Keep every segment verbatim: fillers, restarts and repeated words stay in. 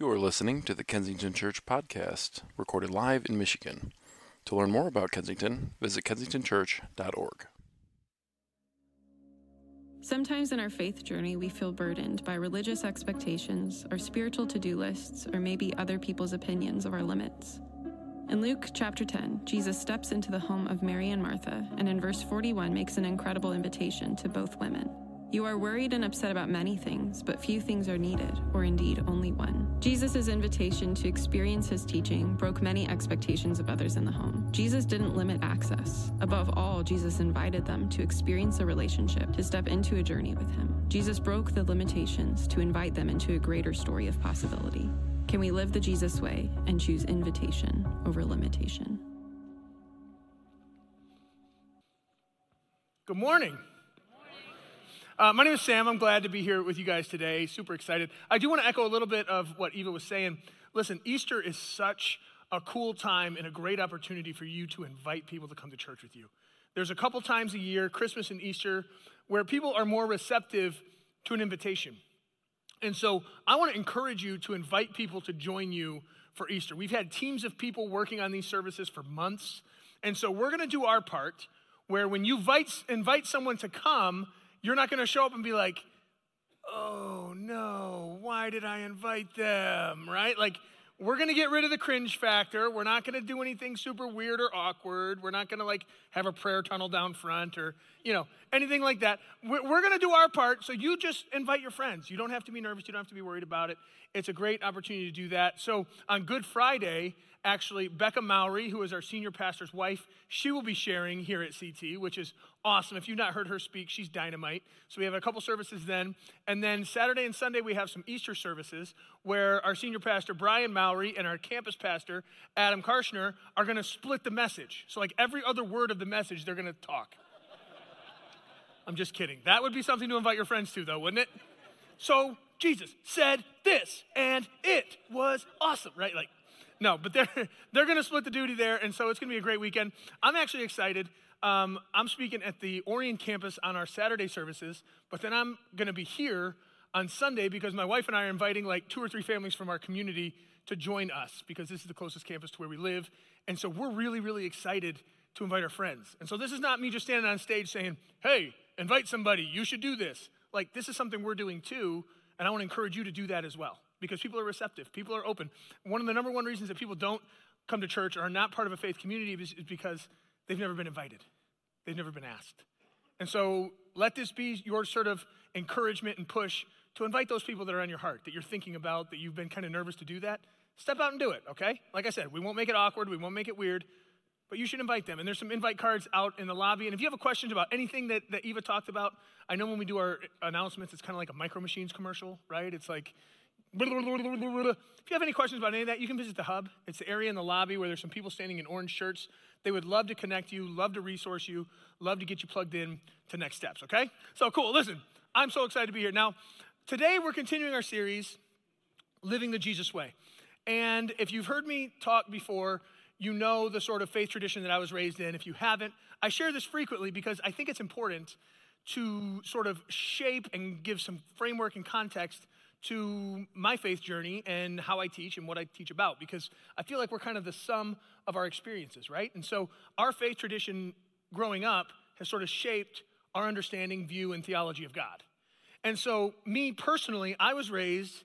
You are listening to the Kensington Church Podcast, recorded live in Michigan. To learn more about Kensington, visit kensington church dot org. Sometimes in our faith journey, we feel burdened by religious expectations, our spiritual to-do lists, or maybe other people's opinions of our limits. In Luke chapter ten, Jesus steps into the home of Mary and Martha, and in verse forty-one makes an incredible invitation to both women. You are worried and upset about many things, but few things are needed, or indeed only one. Jesus' invitation to experience his teaching broke many expectations of others in the home. Jesus didn't limit access. Above all, Jesus invited them to experience a relationship, to step into a journey with him. Jesus broke the limitations to invite them into a greater story of possibility. Can we live the Jesus way and choose invitation over limitation? Good morning. Uh, my name is Sam. I'm glad to be here with you guys today. Super excited. I do want to echo a little bit of what Eva was saying. Listen, Easter is such a cool time and a great opportunity for you to invite people to come to church with you. There's a couple times a year, Christmas and Easter, where people are more receptive to an invitation. And so I want to encourage you to invite people to join you for Easter. We've had teams of people working on these services for months. And so we're going to do our part where when you invite, invite someone to come, you're not going to show up and be like, oh no, why did I invite them, right? Like, we're going to get rid of the cringe factor. We're not going to do anything super weird or awkward. We're not going to like have a prayer tunnel down front or, you know, anything like that. We're, we're going to do our part. So you just invite your friends. You don't have to be nervous. You don't have to be worried about it. It's a great opportunity to do that. So on Good Friday, actually, Becca Mowry, who is our senior pastor's wife, she will be sharing here at C T, which is awesome. If you've not heard her speak, she's dynamite. So we have a couple services then. And then Saturday and Sunday, we have some Easter services where our senior pastor, Brian Mowry, and our campus pastor, Adam Karshner, are going to split the message. So like every other word of the message, they're going to talk. I'm just kidding. That would be something to invite your friends to, though, wouldn't it? So Jesus said this, and it was awesome, right? Like, no, but they're they're going to split the duty there, and so it's going to be a great weekend. I'm actually excited. Um, I'm speaking at the Orion campus on our Saturday services, but then I'm going to be here on Sunday because my wife and I are inviting like two or three families from our community to join us because this is the closest campus to where we live, and so we're really, really excited to invite our friends. And so this is not me just standing on stage saying, hey, invite somebody, you should do this. Like, this is something we're doing too, and I want to encourage you to do that as well. Because people are receptive, people are open. One of the number one reasons that people don't come to church or are not part of a faith community is, is because they've never been invited. They've never been asked. And so let this be your sort of encouragement and push to invite those people that are on your heart, that you're thinking about, that you've been kind of nervous to do that. Step out and do it, okay? Like I said, we won't make it awkward, we won't make it weird, but you should invite them. And there's some invite cards out in the lobby. And if you have a question about anything that, that Eva talked about, I know when we do our announcements, it's kind of like a Micro Machines commercial, right? It's like, if you have any questions about any of that, you can visit the hub. It's the area in the lobby where there's some people standing in orange shirts. They would love to connect you, love to resource you, love to get you plugged in to next steps, okay? So cool, listen, I'm so excited to be here. Now, today we're continuing our series, Living the Jesus Way. And if you've heard me talk before, you know the sort of faith tradition that I was raised in. If you haven't, I share this frequently because I think it's important to sort of shape and give some framework and context to my faith journey and how I teach and what I teach about, because I feel like we're kind of the sum of our experiences, right? And so our faith tradition growing up has sort of shaped our understanding, view, and theology of God. And so me personally, I was raised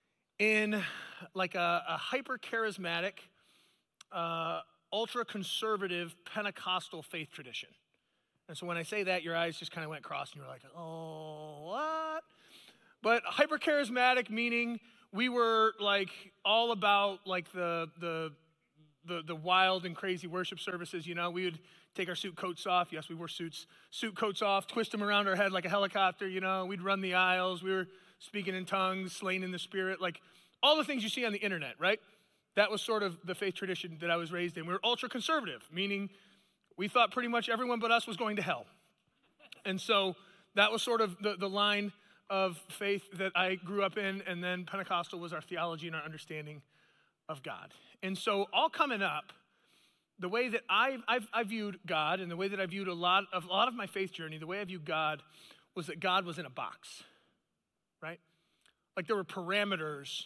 in like a, a hyper-charismatic, uh, ultra-conservative Pentecostal faith tradition. And so when I say that, your eyes just kind of went cross and you were like, oh, what? But hyper-charismatic meaning we were like all about like the, the the the wild and crazy worship services, you know. We would take our suit coats off. Yes, we wore suits. Suit coats off, twist them around our head like a helicopter, you know. We'd run the aisles. We were speaking in tongues, slain in the spirit, like all the things you see on the internet, right? That was sort of the faith tradition that I was raised in. We were ultra-conservative, meaning we thought pretty much everyone but us was going to hell. And so that was sort of the, the line of faith that I grew up in, and then Pentecostal was our theology and our understanding of God. And so all coming up, the way that I I've, I viewed God and the way that I viewed a lot of a lot of my faith journey, the way I viewed God was that God was in a box, right? Like there were parameters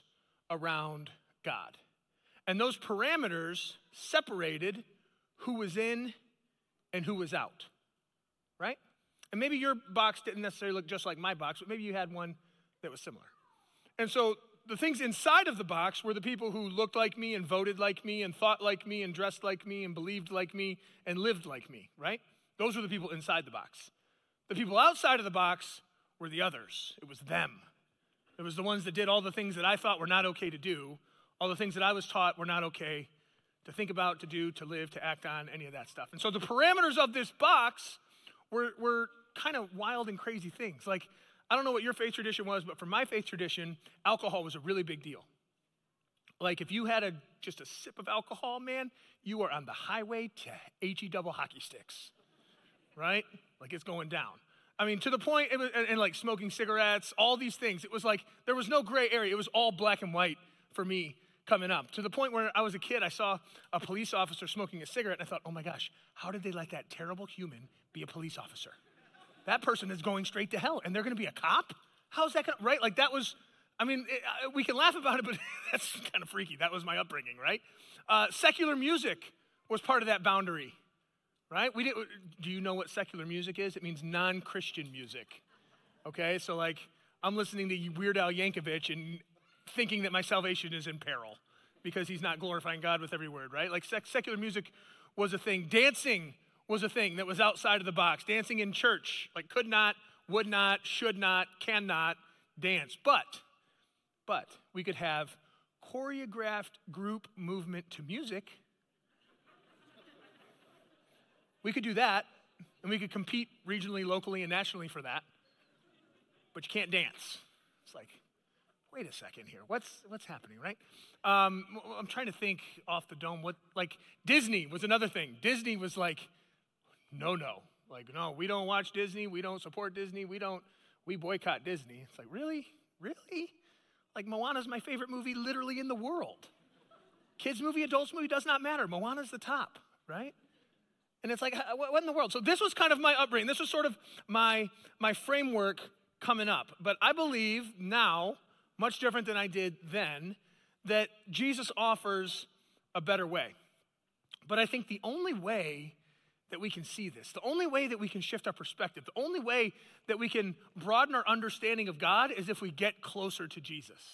around God. And those parameters separated who was in and who was out, right? And maybe your box didn't necessarily look just like my box, but maybe you had one that was similar. And so the things inside of the box were the people who looked like me and voted like me and thought like me and dressed like me and believed like me and lived like me, right? Those were the people inside the box. The people outside of the box were the others. It was them. It was the ones that did all the things that I thought were not okay to do, all the things that I was taught were not okay to think about, to do, to live, to act on, any of that stuff. And so the parameters of this box were, were kind of wild and crazy things. Like, I don't know what your faith tradition was, but for my faith tradition, alcohol was a really big deal. Like, if you had a just a sip of alcohol, man, you were on the highway to H E double hockey sticks, right? Like, it's going down. I mean, to the point, it was, and, and like smoking cigarettes, all these things. It was like, there was no gray area. It was all black and white for me coming up. To the point where I was a kid, I saw a police officer smoking a cigarette, and I thought, oh my gosh, how did they let that terrible human be a police officer? That person is going straight to hell, and they're going to be a cop? How's that going to, right? Like, that was, I mean, it, we can laugh about it, but that's kind of freaky. That was my upbringing, right? Uh, secular music was part of that boundary, right? We did, do you know what secular music is? It means non-Christian music, okay? So, like, I'm listening to Weird Al Yankovic and thinking that my salvation is in peril because he's not glorifying God with every word, right? Like, sec- secular music was a thing. Dancing was a thing that was outside of the box. Dancing in church, like, could not, would not, should not, cannot dance. But, but we could have choreographed group movement to music. We could do that, and we could compete regionally, locally, and nationally for that. But you can't dance. It's like, wait a second here. What's what's happening, right? Um, I'm trying to think off the dome. What, like, Disney was another thing. Disney was like, no, no. Like, no, we don't watch Disney. We don't support Disney. We don't, we boycott Disney. It's like, really? Really? Like, Moana's my favorite movie literally in the world. Kids movie, adults movie, does not matter. Moana's the top, right? And it's like, what in the world? So this was kind of my upbringing. This was sort of my, my framework coming up. But I believe now, much different than I did then, that Jesus offers a better way. But I think the only way that we can see this, the only way that we can shift our perspective, the only way that we can broaden our understanding of God is if we get closer to Jesus.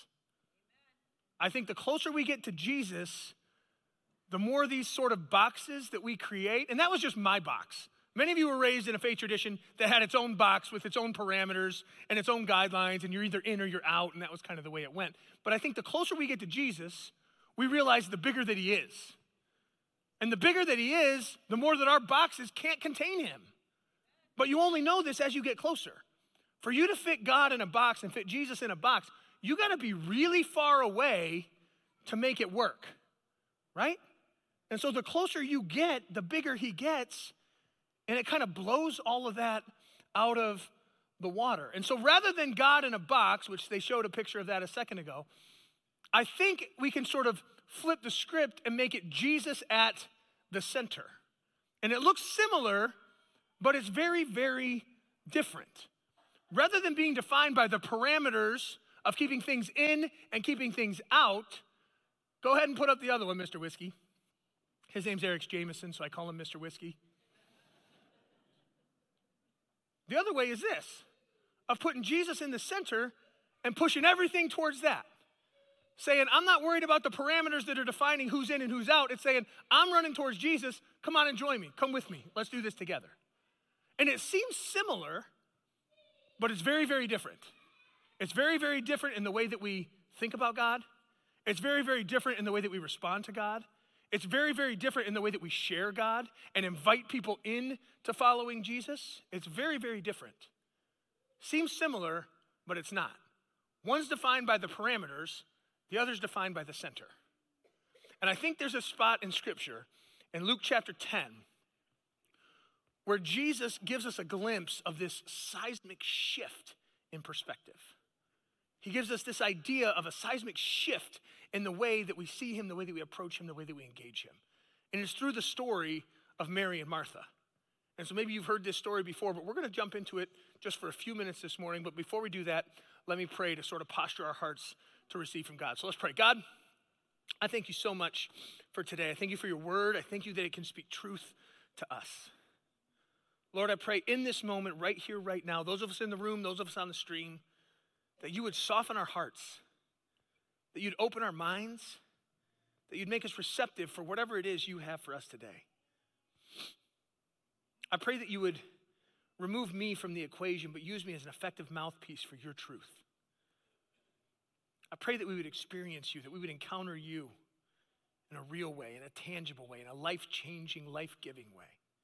I think the closer we get to Jesus, the more these sort of boxes that we create, and that was just my box. Many of you were raised in a faith tradition that had its own box with its own parameters and its own guidelines, and you're either in or you're out, and that was kind of the way it went. But I think the closer we get to Jesus, we realize the bigger that he is. And the bigger that he is, the more that our boxes can't contain him. But you only know this as you get closer. For you to fit God in a box and fit Jesus in a box, you got to be really far away to make it work, right? And so the closer you get, the bigger he gets, and it kind of blows all of that out of the water. And so rather than God in a box, which they showed a picture of that a second ago, I think we can sort of flip the script and make it Jesus at the center. And it looks similar, but it's very, very different. Rather than being defined by the parameters of keeping things in and keeping things out, go ahead and put up the other one, Mister Whiskey. His name's Eric Jameson, so I call him Mister Whiskey. The other way is this, of putting Jesus in the center and pushing everything towards that. Saying, I'm not worried about the parameters that are defining who's in and who's out. It's saying, I'm running towards Jesus. Come on and join me. Come with me. Let's do this together. And it seems similar, but it's very, very different. It's very, very different in the way that we think about God. It's very, very different in the way that we respond to God. It's very, very different in the way that we share God and invite people in to following Jesus. It's very, very different. Seems similar, but it's not. One's defined by the parameters, the other's defined by the center. And I think there's a spot in Scripture, in Luke chapter ten, where Jesus gives us a glimpse of this seismic shift in perspective. He gives us this idea of a seismic shift in the way that we see him, the way that we approach him, the way that we engage him. And it's through the story of Mary and Martha. And so maybe you've heard this story before, but we're going to jump into it just for a few minutes this morning. But before we do that, let me pray to sort of posture our hearts to receive from God. So let's pray. God, I thank you so much for today. I thank you for your word. I thank you that it can speak truth to us. Lord, I pray in this moment, right here, right now, those of us in the room, those of us on the stream, that you would soften our hearts, that you'd open our minds, that you'd make us receptive for whatever it is you have for us today. I pray that you would remove me from the equation, but use me as an effective mouthpiece for your truth. I pray that we would experience you, that we would encounter you in a real way, in a tangible way, in a life-changing, life-giving way.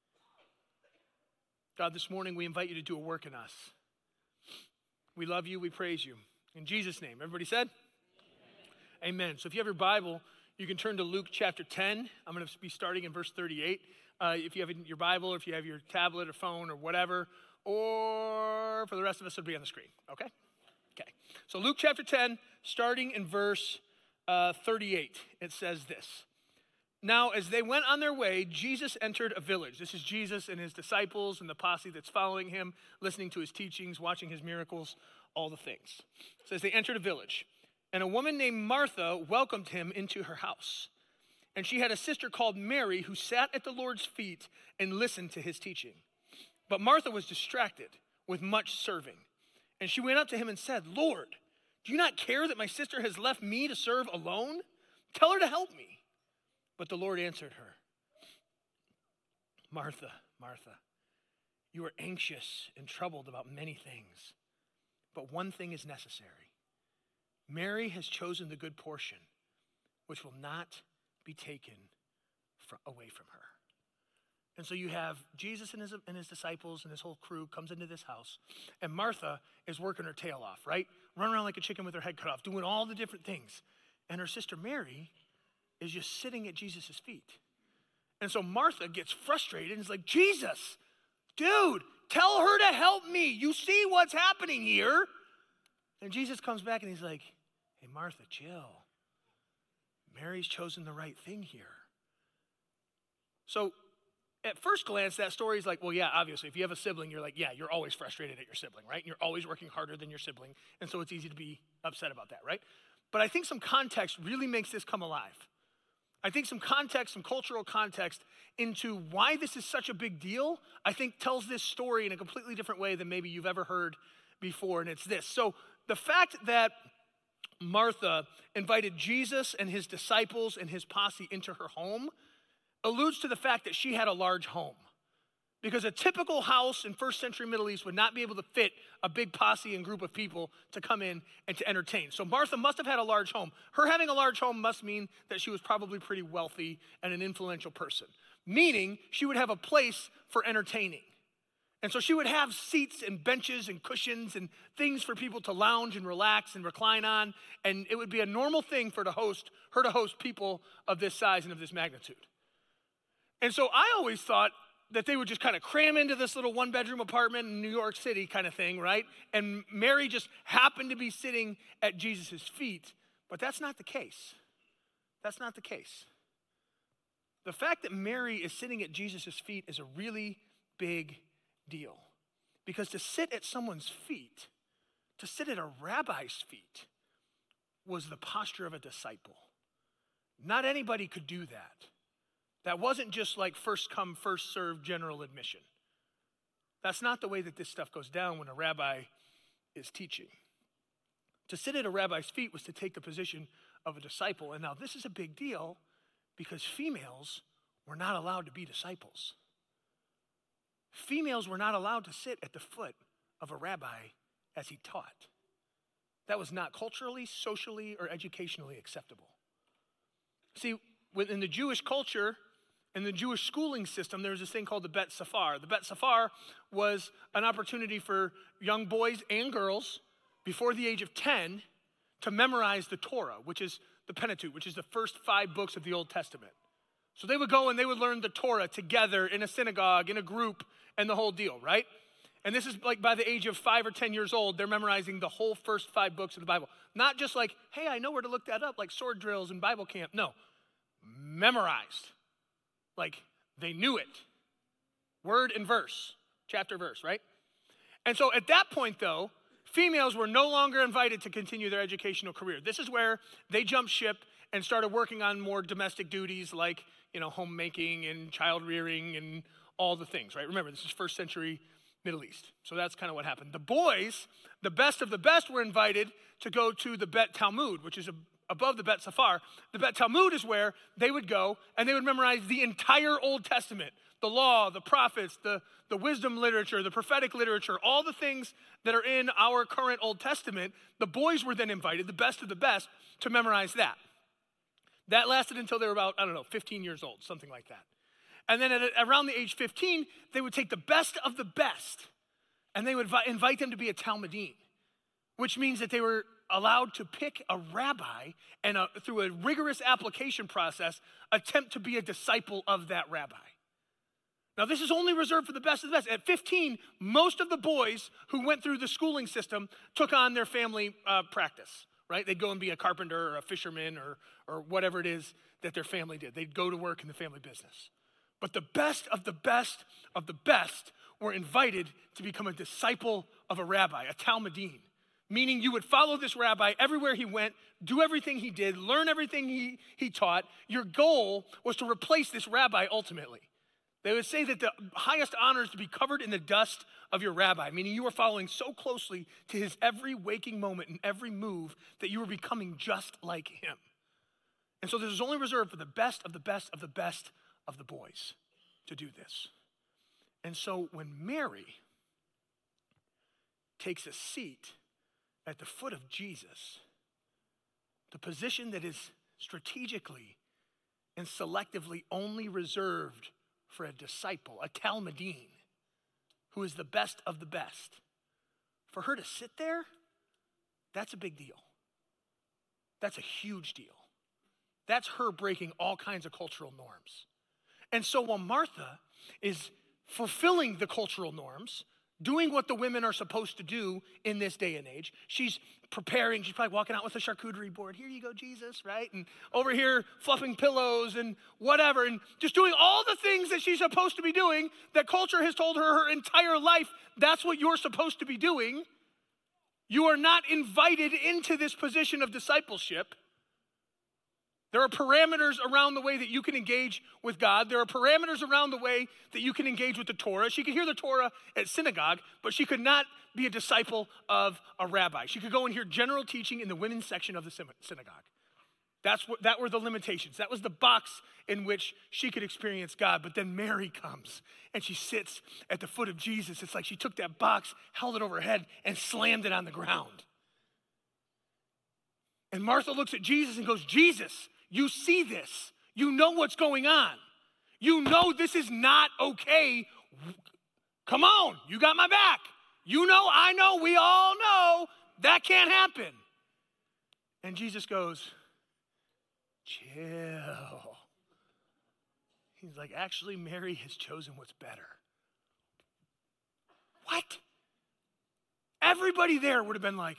God, this morning we invite you to do a work in us. We love you, we praise you. In Jesus' name, everybody said? Amen. Amen. So if you have your Bible, you can turn to Luke chapter ten. I'm going to be starting in verse thirty-eight. Uh, if you have your Bible, or if you have your tablet or phone or whatever, or for the rest of us, it'll be on the screen, okay? Okay. So Luke chapter ten, starting in verse uh, thirty-eight, it says this. Now, as they went on their way, Jesus entered a village. This is Jesus and his disciples and the posse that's following him, listening to his teachings, watching his miracles, all the things. It says they entered a village, and a woman named Martha welcomed him into her house. And she had a sister called Mary who sat at the Lord's feet and listened to his teaching. But Martha was distracted with much serving. And she went up to him and said, Lord, do you not care that my sister has left me to serve alone? Tell her to help me. But the Lord answered her, Martha, Martha, you are anxious and troubled about many things, but one thing is necessary. Mary has chosen the good portion, which will not be taken from, away from her. And so you have Jesus and his, and his disciples and his whole crew comes into this house, and Martha is working her tail off, right? Running around like a chicken with her head cut off, doing all the different things. And her sister Mary is just sitting at Jesus' feet. And so Martha gets frustrated and is like, Jesus, dude, tell her to help me. You see what's happening here. And Jesus comes back and he's like, hey, Martha, chill. Mary's chosen the right thing here. So at first glance, that story is like, well, yeah, obviously, if you have a sibling, you're like, yeah, you're always frustrated at your sibling, right? You're always working harder than your sibling. And so it's easy to be upset about that, right? But I think some context really makes this come alive. I think some context, some cultural context into why this is such a big deal, I think tells this story in a completely different way than maybe you've ever heard before, and it's this. So the fact that Martha invited Jesus and his disciples and his posse into her home alludes to the fact that she had a large home. Because a typical house in first century Middle East would not be able to fit a big posse and group of people to come in and to entertain. So Martha must have had a large home. Her having a large home must mean that she was probably pretty wealthy and an influential person. Meaning she would have a place for entertaining. And so she would have seats and benches and cushions and things for people to lounge and relax and recline on. And it would be a normal thing for to host, her to host people of this size and of this magnitude. And so I always thought that they would just kind of cram into this little one-bedroom apartment in New York City kind of thing, right? And Mary just happened to be sitting at Jesus' feet. But that's not the case. That's not the case. The fact that Mary is sitting at Jesus' feet is a really big deal. Because to sit at someone's feet, to sit at a rabbi's feet, was the posture of a disciple. Not anybody could do that. That wasn't just like first come, first served general admission. That's not the way that this stuff goes down when a rabbi is teaching. To sit at a rabbi's feet was to take the position of a disciple. And now this is a big deal because females were not allowed to be disciples. Females were not allowed to sit at the foot of a rabbi as he taught. That was not culturally, socially, or educationally acceptable. See, within the Jewish culture, in the Jewish schooling system, there was this thing called the Bet Safar. The Bet Safar was an opportunity for young boys and girls before the age of ten to memorize the Torah, which is the Pentateuch, which is the first five books of the Old Testament. So they would go and they would learn the Torah together in a synagogue, in a group, and the whole deal, right? And this is like by the age of five or ten years old, they're memorizing the whole first five books of the Bible. Not just like, hey, I know where to look that up, like sword drills and Bible camp. No, memorized. Like they knew it. Word and verse, chapter verse, right? And so at that point though, females were no longer invited to continue their educational career. This is where they jumped ship and started working on more domestic duties like, you know, homemaking and child rearing and all the things, right? Remember, this is first century Middle East. So that's kind of what happened. The boys, the best of the best, were invited to go to the Bet Talmud, which is a, above the Bet Safar. The Bet Talmud is where they would go and they would memorize the entire Old Testament, the law, the prophets, the, the wisdom literature, the prophetic literature, all the things that are in our current Old Testament. The boys were then invited, the best of the best, to memorize that. That lasted until they were about, I don't know, fifteen years old, something like that. And then at around the age fifteen, they would take the best of the best and they would vi- invite them to be a Talmudim, which means that they were allowed to pick a rabbi and a, through a rigorous application process, attempt to be a disciple of that rabbi. Now, this is only reserved for the best of the best. At fifteen, most of the boys who went through the schooling system took on their family uh, practice, right? They'd go and be a carpenter or a fisherman or, or whatever it is that their family did. They'd go to work in the family business. But the best of the best of the best were invited to become a disciple of a rabbi, a Talmudim, meaning you would follow this rabbi everywhere he went, do everything he did, learn everything he, he taught. Your goal was to replace this rabbi ultimately. They would say that the highest honor is to be covered in the dust of your rabbi, meaning you were following so closely to his every waking moment and every move that you were becoming just like him. And so this is only reserved for the best of the best of the best of the boys to do this. And so when Mary takes a seat at the foot of Jesus, the position that is strategically and selectively only reserved for a disciple, a Talmudim, who is the best of the best, for her to sit there, that's a big deal. That's a huge deal. That's her breaking all kinds of cultural norms. And so while Martha is fulfilling the cultural norms, doing what the women are supposed to do in this day and age, she's preparing, she's probably walking out with a charcuterie board. Here you go, Jesus, right? And over here, fluffing pillows and whatever, and just doing all the things that she's supposed to be doing that culture has told her her entire life, that's what you're supposed to be doing. You are not invited into this position of discipleship. There are parameters around the way that you can engage with God. There are parameters around the way that you can engage with the Torah. She could hear the Torah at synagogue, but she could not be a disciple of a rabbi. She could go and hear general teaching in the women's section of the synagogue. That's what, that were the limitations. That was the box in which she could experience God. But then Mary comes and she sits at the foot of Jesus. It's like she took that box, held it over her head, and slammed it on the ground. And Martha looks at Jesus and goes, Jesus, you see this. You know what's going on. You know this is not okay. Come on, you got my back. You know, I know, we all know that can't happen. And Jesus goes, chill. He's like, actually, Mary has chosen what's better. What? Everybody there would have been like,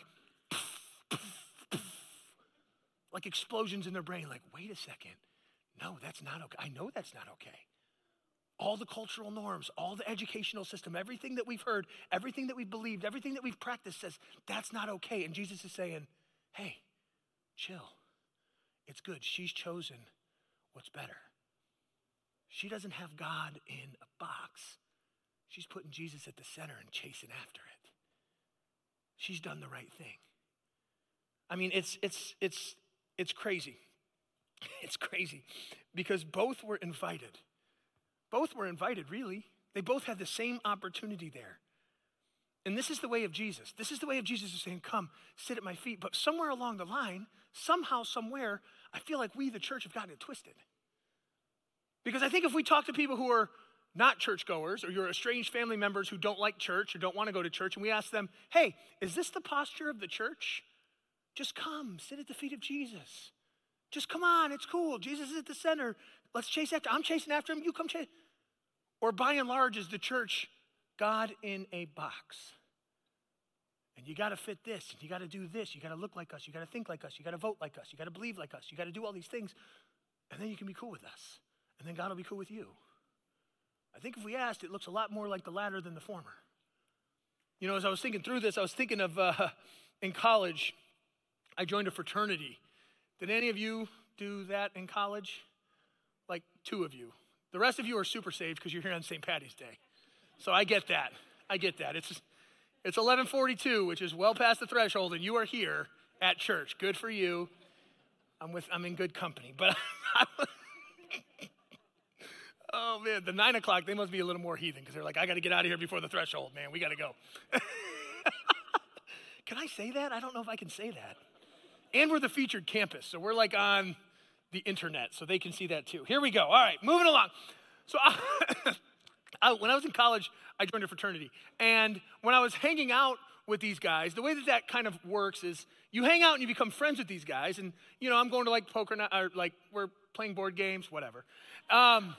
like explosions in their brain, like, wait a second. No, that's not okay. I know that's not okay. All the cultural norms, all the educational system, everything that we've heard, everything that we've believed, everything that we've practiced says that's not okay. And Jesus is saying, hey, chill. It's good. She's chosen what's better. She doesn't have God in a box. She's putting Jesus at the center and chasing after it. She's done the right thing. I mean, it's it's it's it's crazy. It's crazy because both were invited. Both were invited, really. They both had the same opportunity there. And this is the way of Jesus. This is the way of Jesus is saying, come, sit at my feet. But somewhere along the line, somehow, somewhere, I feel like we, the church, have gotten it twisted. Because I think if we talk to people who are not churchgoers or you're estranged family members who don't like church or don't want to go to church, and we ask them, hey, is this the posture of the church? Just come, sit at the feet of Jesus. Just come on, it's cool. Jesus is at the center. Let's chase after. I'm chasing after him. You come chase. Or by and large, is the church God in a box? And you got to fit this, and you got to do this. You got to look like us. You got to think like us. You got to vote like us. You got to believe like us. You got to do all these things, and then you can be cool with us. And then God will be cool with you. I think if we asked, it looks a lot more like the latter than the former. You know, as I was thinking through this, I was thinking of uh, in college, I joined a fraternity. Did any of you do that in college? Like two of you. The rest of you are super saved because you're here on Saint Patty's Day. So I get that. I get that. It's it's eleven forty-two, which is well past the threshold, and you are here at church. Good for you. I'm with. I'm in good company. But oh man, the nine o'clock, they must be a little more heathen because they're like, I got to get out of here before the threshold, man. We got to go. Can I say that? I don't know if I can say that. And we're the featured campus, so we're like on the internet, so they can see that too. Here we go. All right, moving along. So I, I, when I was in college, I joined a fraternity. And when I was hanging out with these guys, the way that that kind of works is you hang out and you become friends with these guys. And, you know, I'm going to like poker night, or like we're playing board games, whatever. Um,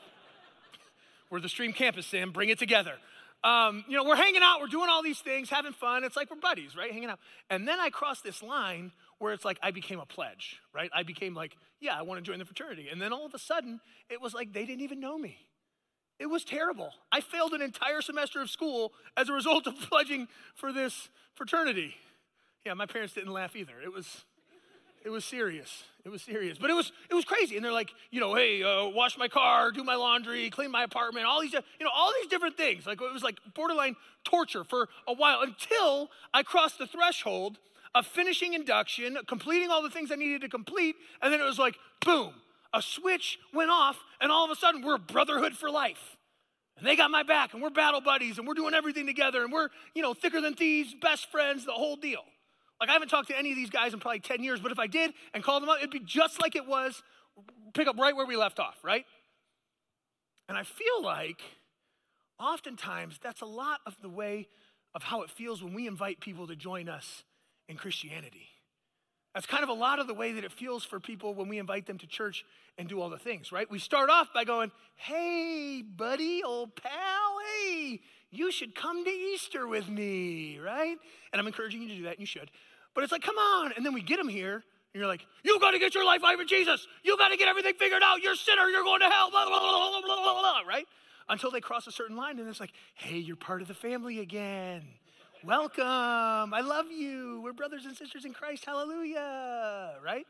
we're the Stream Campus, Sam. Bring it together. Um, you know, we're hanging out. We're doing all these things, having fun. It's like we're buddies, right? Hanging out. And then I crossed this line where it's like I became a pledge, right? I became like, yeah, I want to join the fraternity. And then all of a sudden, it was like they didn't even know me. It was terrible. I failed an entire semester of school as a result of pledging for this fraternity. Yeah, my parents didn't laugh either. It was, it was serious. It was serious. But it was, it was crazy. And they're like, you know, hey, uh, wash my car, do my laundry, clean my apartment, all these, you know, all these different things. Like it was like borderline torture for a while until I crossed the threshold of finishing induction, completing all the things I needed to complete. And then it was like, boom, a switch went off. And all of a sudden we're a brotherhood for life. And they got my back and we're battle buddies and we're doing everything together. And we're, you know, thicker than thieves, best friends, the whole deal. Like I haven't talked to any of these guys in probably ten years, but if I did and called them up, it'd be just like it was, pick up right where we left off, right? And I feel like oftentimes that's a lot of the way of how it feels when we invite people to join us in Christianity. That's kind of a lot of the way that it feels for people when we invite them to church and do all the things, right? We start off by going, hey, buddy, old pal, hey, you should come to Easter with me, right? And I'm encouraging you to do that, and you should. But it's like, come on. And then we get them here, and you're like, you got to get your life right with Jesus. You got to get everything figured out. You're a sinner. You're going to hell, blah, blah, blah, blah, blah, blah, blah, right? Until they cross a certain line, and it's like, hey, you're part of the family again. Welcome. I love you. We're brothers and sisters in Christ. Hallelujah, right?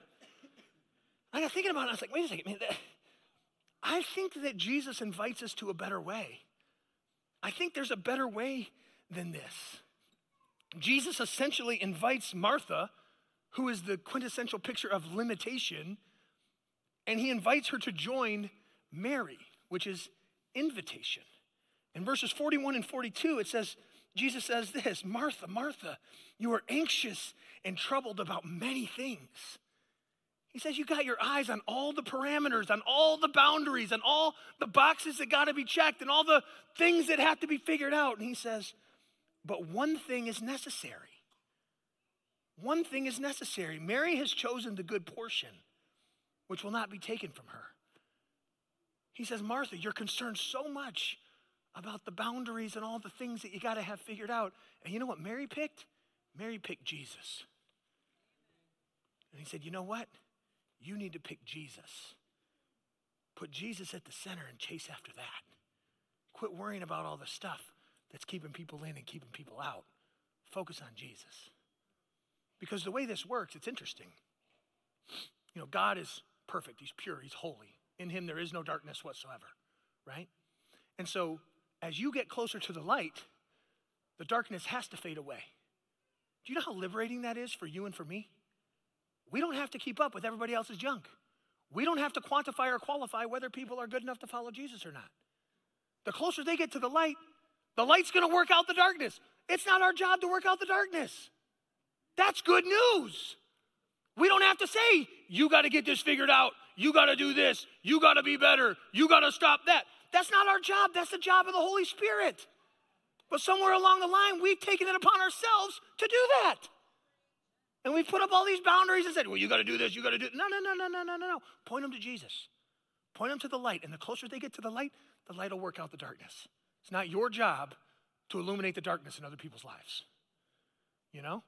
I got thinking about it. I was like, wait a second, man. That, I think that Jesus invites us to a better way. I think there's a better way than this. Jesus essentially invites Martha, who is the quintessential picture of limitation, and he invites her to join Mary, which is invitation. In verses forty-one and forty-two, it says, Jesus says this, Martha, Martha, you are anxious and troubled about many things. He says you got your eyes on all the parameters, on all the boundaries, on all the boxes that got to be checked, and all the things that have to be figured out. And he says, but one thing is necessary. One thing is necessary. Mary has chosen the good portion, which will not be taken from her. He says, Martha, you're concerned so much about the boundaries and all the things that you got to have figured out. And you know what Mary picked? Mary picked Jesus. And he said, you know what? You need to pick Jesus. Put Jesus at the center and chase after that. Quit worrying about all the stuff that's keeping people in and keeping people out. Focus on Jesus. Because the way this works, it's interesting. You know, God is perfect. He's pure. He's holy. In him, there is no darkness whatsoever, right? And so as you get closer to the light, the darkness has to fade away. Do you know how liberating that is for you and for me? We don't have to keep up with everybody else's junk. We don't have to quantify or qualify whether people are good enough to follow Jesus or not. The closer they get to the light, the light's going to work out the darkness. It's not our job to work out the darkness. That's good news. We don't have to say, you got to get this figured out. You got to do this. You got to be better. You got to stop that. That's not our job. That's the job of the Holy Spirit. But somewhere along the line, we've taken it upon ourselves to do that. And we've put up all these boundaries and said, well, you got to do this. You got to do it. No, no, no, no, no, no, no, no. Point them to Jesus. Point them to the light. And the closer they get to the light, the light will work out the darkness. It's not your job to illuminate the darkness in other people's lives. You know?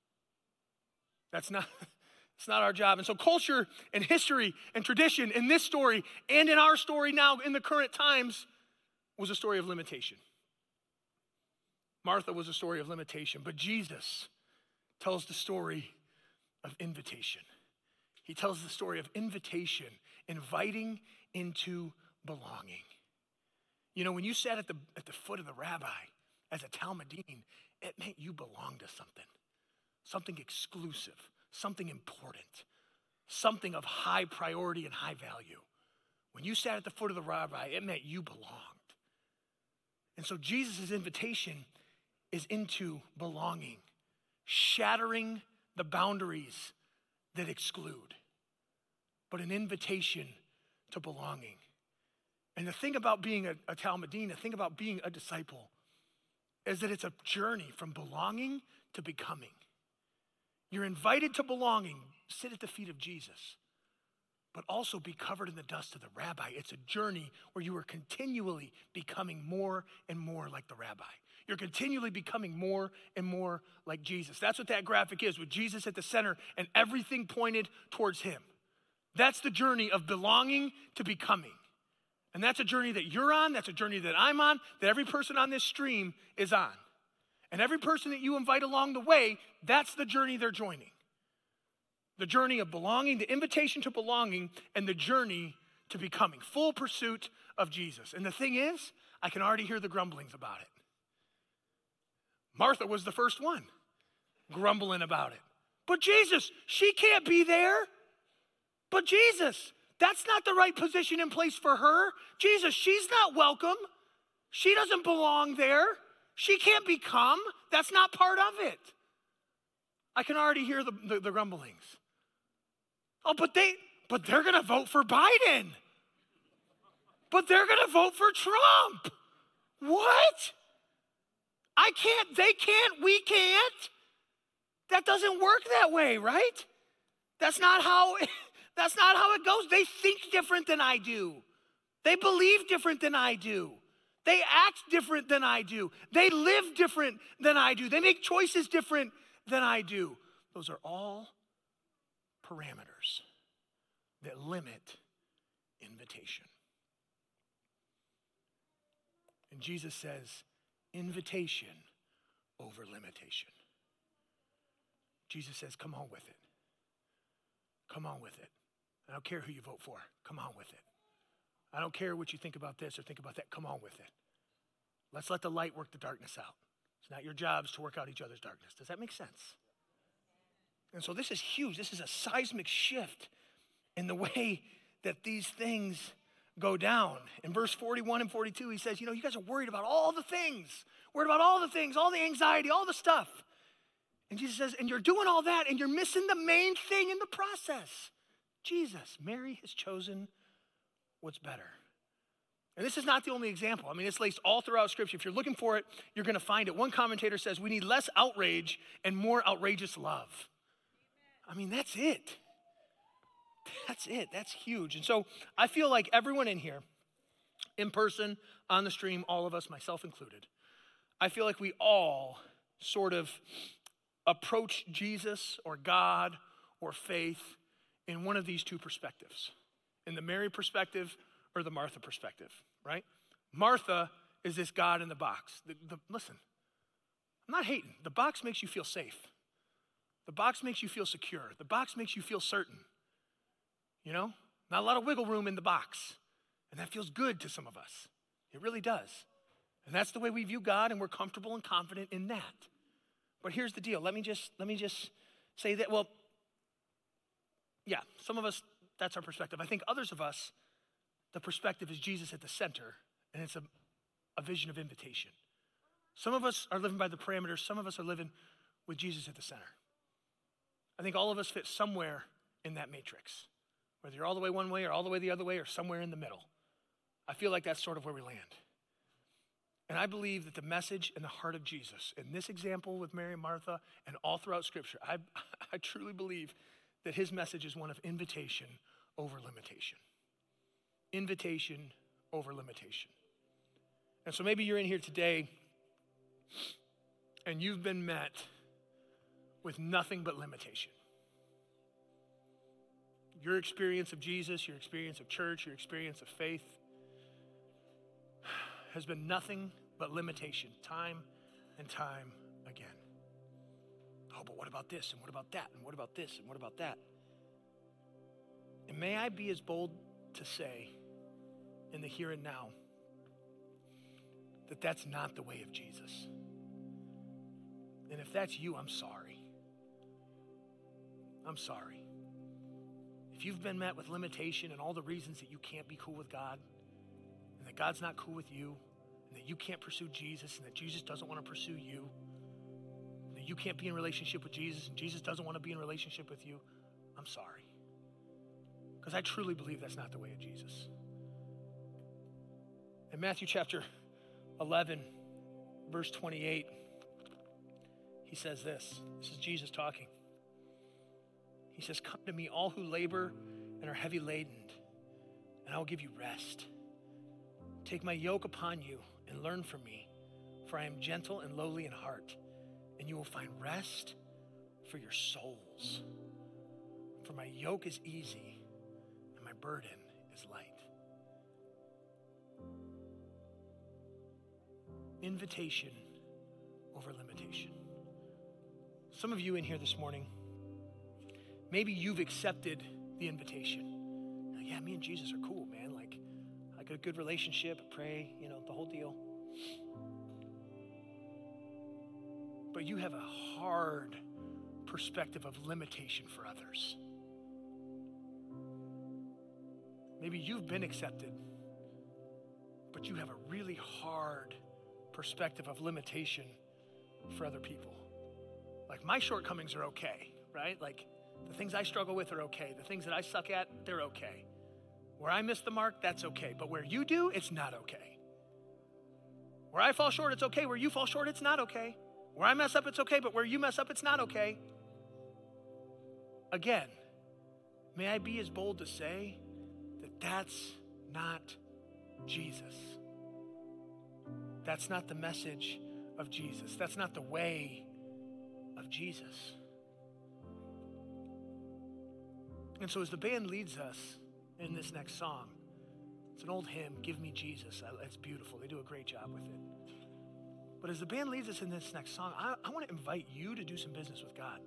That's not... It's not our job. And so culture and history and tradition in this story and in our story now in the current times was a story of limitation. Martha was a story of limitation, but Jesus tells the story of invitation. He tells the story of invitation, inviting into belonging. You know, when you sat at the, at the foot of the rabbi as a Talmudim, it meant you belonged to something, something exclusive, something important, something of high priority and high value. When you sat at the foot of the rabbi, it meant you belonged. And so Jesus' invitation is into belonging, shattering the boundaries that exclude, but an invitation to belonging. And the thing about being a, a Talmudim, the thing about being a disciple, is that it's a journey from belonging to becoming. You're invited to belonging, sit at the feet of Jesus, but also be covered in the dust of the rabbi. It's a journey where you are continually becoming more and more like the rabbi. You're continually becoming more and more like Jesus. That's what that graphic is, with Jesus at the center and everything pointed towards him. That's the journey of belonging to becoming. And that's a journey that you're on, that's a journey that I'm on, that every person on this stream is on. And every person that you invite along the way, that's the journey they're joining. The journey of belonging, the invitation to belonging, and the journey to becoming. Full pursuit of Jesus. And the thing is, I can already hear the grumblings about it. Martha was the first one grumbling about it. But Jesus, she can't be there. But Jesus, that's not the right position in place for her. Jesus, she's not welcome. She doesn't belong there. She can't become. That's not part of it. I can already hear the, the, the grumblings. Oh, but they, but they're going to vote for Biden. But they're going to vote for Trump. What? I can't, they can't, we can't. That doesn't work that way, right? That's not how, that's not how it goes. They think different than I do. They believe different than I do. They act different than I do. They live different than I do. They make choices different than I do. Those are all parameters that limit invitation. And Jesus says, invitation over limitation. Jesus says, come on with it. Come on with it. I don't care who you vote for. Come on with it. I don't care what you think about this or think about that. Come on with it. Let's let the light work the darkness out. It's not your jobs to work out each other's darkness. Does that make sense? And so this is huge. This is a seismic shift in the way that these things go down. In verse forty-one and forty-two, he says, you know, you guys are worried about all the things, worried about all the things, all the anxiety, all the stuff. And Jesus says, and you're doing all that and you're missing the main thing in the process. Jesus, Mary has chosen what's better. And this is not the only example. I mean, it's laced all throughout Scripture. If you're looking for it, you're going to find it. One commentator says we need less outrage and more outrageous love. I mean, that's it. That's it. That's huge. And so I feel like everyone in here, in person, on the stream, all of us, myself included, I feel like we all sort of approach Jesus or God or faith in one of these two perspectives, in the Mary perspective or the Martha perspective, right? Martha is this God in the box. The, the, listen, I'm not hating. The box makes you feel safe. The box makes you feel secure. The box makes you feel certain. You know, not a lot of wiggle room in the box. And that feels good to some of us. It really does. And that's the way we view God, and we're comfortable and confident in that. But here's the deal. Let me just, let me just say that, well, yeah, some of us, that's our perspective. I think others of us, the perspective is Jesus at the center, and it's a, a vision of invitation. Some of us are living by the parameters. Some of us are living with Jesus at the center. I think all of us fit somewhere in that matrix, whether you're all the way one way or all the way the other way or somewhere in the middle. I feel like that's sort of where we land. And I believe that the message and the heart of Jesus, in this example with Mary and Martha and all throughout Scripture, I, I truly believe that his message is one of invitation over limitation. Invitation over limitation. And so maybe you're in here today and you've been met with nothing but limitation. Your experience of Jesus, your experience of church, your experience of faith has been nothing but limitation, time and time again. Oh, but what about this? And what about that? And what about this? And what about that? And may I be as bold to say in the here and now that that's not the way of Jesus. And if that's you, I'm sorry. I'm sorry. If you've been met with limitation and all the reasons that you can't be cool with God, and that God's not cool with you, and that you can't pursue Jesus, and that Jesus doesn't want to pursue you, and that you can't be in relationship with Jesus, and Jesus doesn't want to be in relationship with you, I'm sorry. Because I truly believe that's not the way of Jesus. In Matthew chapter eleven, verse twenty-eight, he says this. This is Jesus talking. He says, "Come to me, all who labor and are heavy laden, and I will give you rest. Take my yoke upon you and learn from me, for I am gentle and lowly in heart, and you will find rest for your souls. For my yoke is easy and my burden is light." Invitation over limitation. Some of you in here this morning, maybe you've accepted the invitation. Like, yeah, me and Jesus are cool, man. Like, I got a good relationship, I pray, you know, the whole deal. But you have a hard perspective of limitation for others. Maybe you've been accepted, but you have a really hard perspective of limitation for other people. Like, my shortcomings are okay, right? Like, the things I struggle with are okay. The things that I suck at, they're okay. Where I miss the mark, that's okay. But where you do, it's not okay. Where I fall short, it's okay. Where you fall short, it's not okay. Where I mess up, it's okay. But where you mess up, it's not okay. Again, may I be as bold to say that that's not Jesus. That's not the message of Jesus. That's not the way of Jesus. And so as the band leads us in this next song, it's an old hymn, "Give Me Jesus." It's beautiful. They do a great job with it. But as the band leads us in this next song, I, I want to invite you to do some business with God.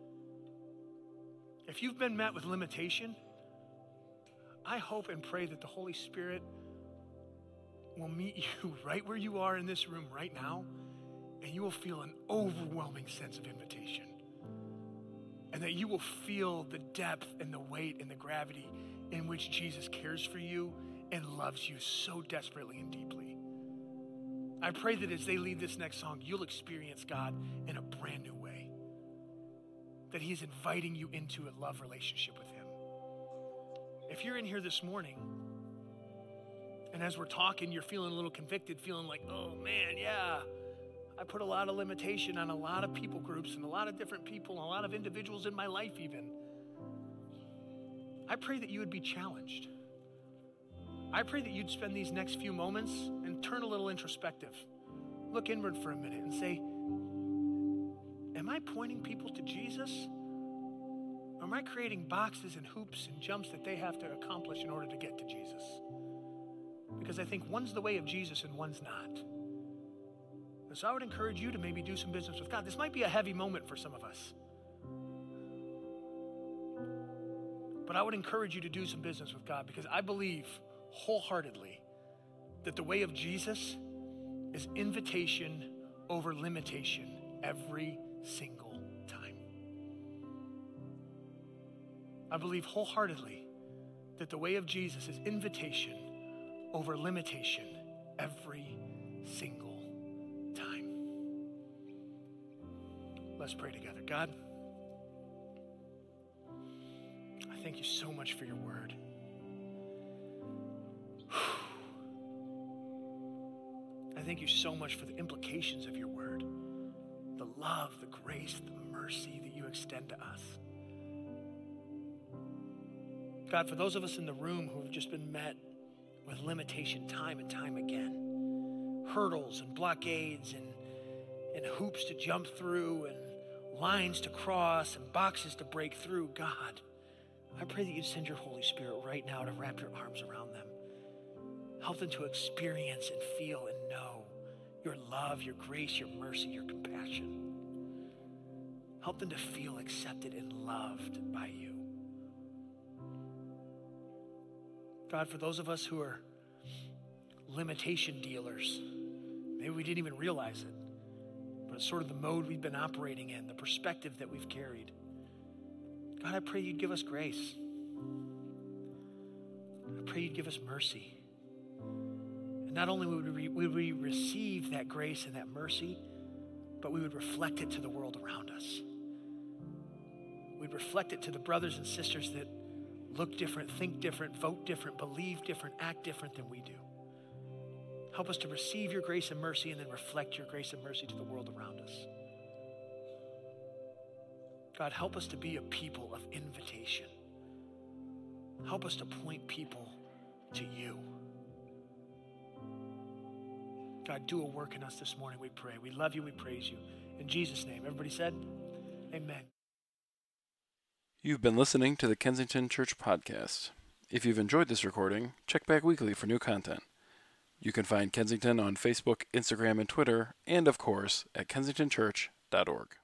If you've been met with limitation, I hope and pray that the Holy Spirit will meet you right where you are in this room right now, and you will feel an overwhelming sense of invitation. And that you will feel the depth and the weight and the gravity in which Jesus cares for you and loves you so desperately and deeply. I pray that as they lead this next song, you'll experience God in a brand new way. That He's inviting you into a love relationship with Him. If you're in here this morning, and as we're talking, you're feeling a little convicted, feeling like, oh man, yeah, I put a lot of limitation on a lot of people groups and a lot of different people and a lot of individuals in my life even. I pray that you would be challenged. I pray that you'd spend these next few moments and turn a little introspective. Look inward for a minute and say, am I pointing people to Jesus? Or am I creating boxes and hoops and jumps that they have to accomplish in order to get to Jesus? Because I think one's the way of Jesus and one's not. And so I would encourage you to maybe do some business with God. This might be a heavy moment for some of us. But I would encourage you to do some business with God, because I believe wholeheartedly that the way of Jesus is invitation over limitation every single time. I believe wholeheartedly that the way of Jesus is invitation over limitation every single time. Let's pray together. God, I thank you so much for your word. I thank you so much for the implications of your word, the love, the grace, the mercy that you extend to us. God, for those of us in the room who have just been met with limitation time and time again, hurdles and blockades and, and hoops to jump through and lines to cross and boxes to break through, God, I pray that you'd send your Holy Spirit right now to wrap your arms around them. Help them to experience and feel and know your love, your grace, your mercy, your compassion. Help them to feel accepted and loved by you. God, for those of us who are limitation dealers, maybe we didn't even realize it, but it's sort of the mode we've been operating in, the perspective that we've carried. God, I pray you'd give us grace. I pray you'd give us mercy. And not only would we, would we receive that grace and that mercy, but we would reflect it to the world around us. We'd reflect it to the brothers and sisters that look different, think different, vote different, believe different, act different than we do. Help us to receive your grace and mercy and then reflect your grace and mercy to the world around us. God, help us to be a people of invitation. Help us to point people to you. God, do a work in us this morning, we pray. We love you, we praise you. In Jesus' name, everybody said, amen. You've been listening to the Kensington Church Podcast. If you've enjoyed this recording, check back weekly for new content. You can find Kensington on Facebook, Instagram, and Twitter, and of course, at kensington church dot org.